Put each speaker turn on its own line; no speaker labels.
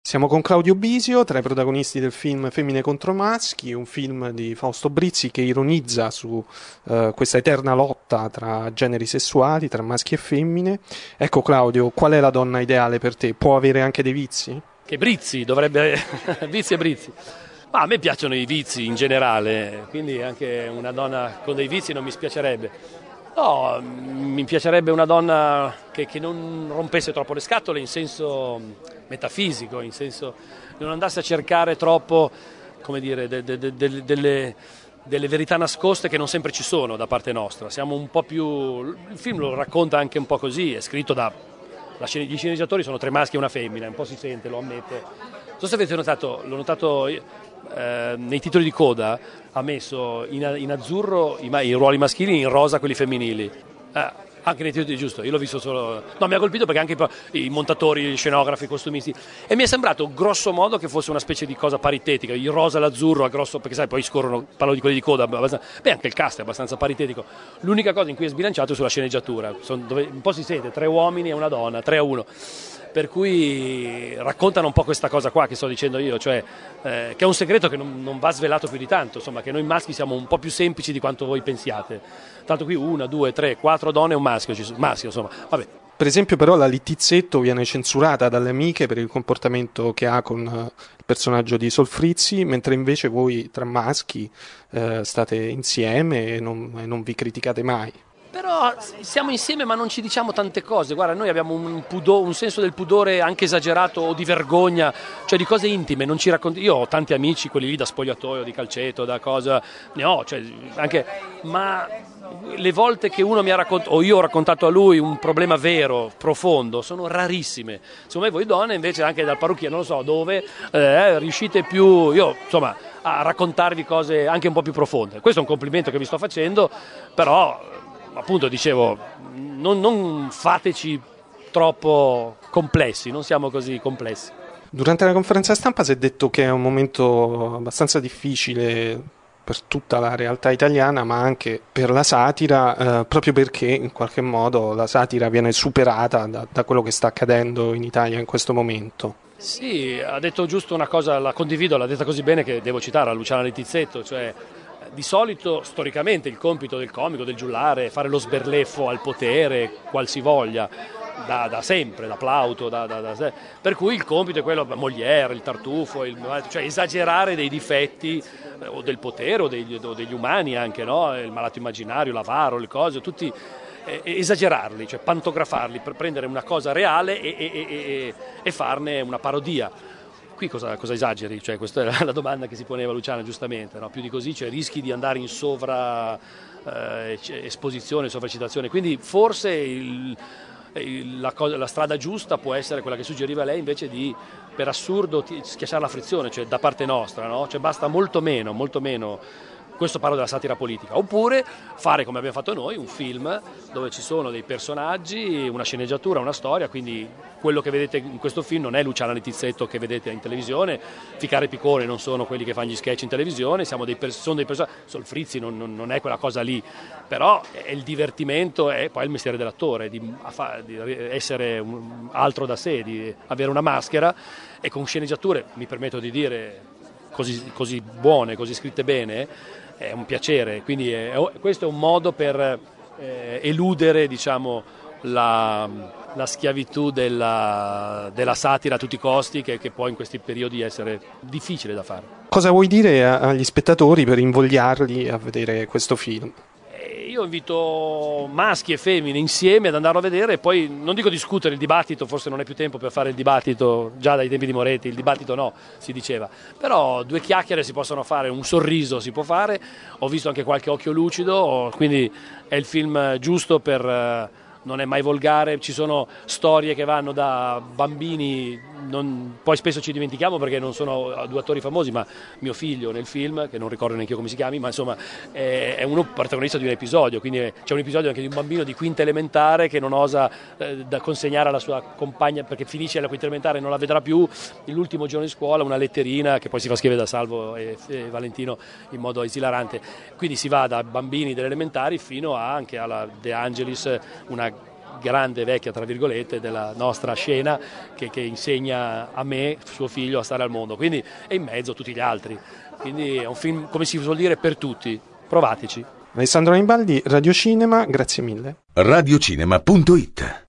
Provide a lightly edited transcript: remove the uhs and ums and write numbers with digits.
Siamo con Claudio Bisio, tra i protagonisti del film Femmine contro maschi, un film di Fausto Brizzi che ironizza su questa eterna lotta tra generi sessuali, tra maschi e femmine. Ecco Claudio, qual è la donna ideale per te? Può avere anche dei vizi?
Che Brizzi, dovrebbe... vizi e Brizzi. Ma a me piacciono i vizi in generale, quindi anche una donna con dei vizi non mi spiacerebbe. No, mi piacerebbe una donna che non rompesse troppo le scatole in senso metafisico, in senso non andasse a cercare troppo, come dire, delle verità nascoste che non sempre ci sono da parte nostra. Siamo un po' più... Il film lo racconta anche un po' così, è scritto gli sceneggiatori sono 3 maschi e una femmina, un po' si sente, lo ammetto. Non so se avete notato, l'ho notato nei titoli di coda, ha messo in azzurro i ruoli maschili, in rosa quelli femminili. Anche nei titoli, giusto, io l'ho visto solo... No, mi ha colpito perché anche i montatori, gli scenografi, i costumisti, e mi è sembrato grosso modo che fosse una specie di cosa paritetica, il rosa e l'azzurro a grosso, perché sai, poi scorrono, parlo di quelli di coda, beh, anche il cast è abbastanza paritetico. L'unica cosa in cui è sbilanciato è sulla sceneggiatura, dove un po' si sente 3 uomini e una donna, 3-1, per cui raccontano un po' questa cosa qua che sto dicendo io, cioè che è un segreto che non va svelato più di tanto, insomma, che noi maschi siamo un po' più semplici di quanto voi pensiate. Tanto qui 1, 2, 3, 4 donne e un maschio, insomma, vabbè.
Per esempio però la Littizzetto viene censurata dalle amiche per il comportamento che ha con il personaggio di Solfrizzi, mentre invece voi tra maschi state insieme e non vi criticate mai.
Però siamo insieme ma non ci diciamo tante cose, guarda, noi abbiamo un senso del pudore anche esagerato o di vergogna, cioè di cose intime, non ci racconti. Io ho tanti amici, quelli lì da spogliatoio, di calcetto, da cosa, ne ho, cioè anche, ma le volte che uno mi ha raccontato, o io ho raccontato a lui un problema vero, profondo, sono rarissime. Secondo me voi donne invece anche dal parrucchiere, non lo so dove, riuscite più, io insomma, a raccontarvi cose anche un po' più profonde. Questo è un complimento che vi sto facendo, però... Appunto dicevo, non fateci troppo complessi, non siamo così complessi.
Durante la conferenza stampa si è detto che è un momento abbastanza difficile per tutta la realtà italiana, ma anche per la satira, proprio perché in qualche modo la satira viene superata da quello che sta accadendo in Italia in questo momento.
Sì, ha detto giusto una cosa, la condivido, l'ha detta così bene che devo citare a Luciana Littizzetto, cioè... Di solito, storicamente, il compito del comico, del giullare, è fare lo sberleffo al potere, qualsivoglia, da sempre, da Plauto, per cui il compito è quello, Molière, il Tartufo, cioè esagerare dei difetti o del potere o degli umani anche, no? Il malato immaginario, l'avaro, le cose, tutti esagerarli, cioè pantografarli per prendere una cosa reale e farne una parodia. Qui cosa esageri? Cioè, questa è la domanda che si poneva Luciana giustamente, no? Più di così, cioè rischi di andare in esposizione, sovracitazione, quindi forse la strada giusta può essere quella che suggeriva lei, invece di per assurdo schiacciare la frizione, cioè da parte nostra, no? Cioè basta molto meno. Questo parlo della satira politica, oppure fare come abbiamo fatto noi, un film dove ci sono dei personaggi, una sceneggiatura, una storia, quindi quello che vedete in questo film non è Luciana Littizzetto che vedete in televisione, Ficcare e Piccone non sono quelli che fanno gli sketch in televisione, sono dei personaggi, Solfrizzi non è quella cosa lì, però è il divertimento, è poi il mestiere dell'attore, di essere altro da sé, di avere una maschera e con sceneggiature, mi permetto di dire, così buone, così scritte bene, è un piacere, quindi questo è un modo per eludere, diciamo, la schiavitù della satira a tutti i costi, che può in questi periodi essere difficile da fare.
Cosa vuoi dire agli spettatori per invogliarli a vedere questo film?
Io invito maschi e femmine insieme ad andarlo a vedere e poi non dico discutere il dibattito, forse non è più tempo per fare il dibattito, già dai tempi di Moretti il dibattito no, si diceva, però 2 chiacchiere si possono fare, un sorriso si può fare, ho visto anche qualche occhio lucido, quindi è il film giusto per... non è mai volgare, ci sono storie che vanno da bambini, poi spesso ci dimentichiamo perché non sono 2 attori famosi, ma mio figlio nel film, che non ricordo neanche io come si chiami, ma insomma è uno protagonista di un episodio, quindi c'è un episodio anche di un bambino di quinta elementare che non osa da consegnare alla sua compagna perché finisce la quinta elementare e non la vedrà più, l'ultimo giorno di scuola una letterina che poi si fa scrivere da Salvo e Valentino in modo esilarante, quindi si va da bambini delle elementari fino anche alla De Angelis, una grande vecchia, tra virgolette, della nostra scena che insegna a me, suo figlio, a stare al mondo, quindi è in mezzo a tutti gli altri, quindi è un film, come si suol dire, per tutti. Provateci.
Alessandro Anibaldi, Radio Cinema, grazie mille.
Radiocinema.it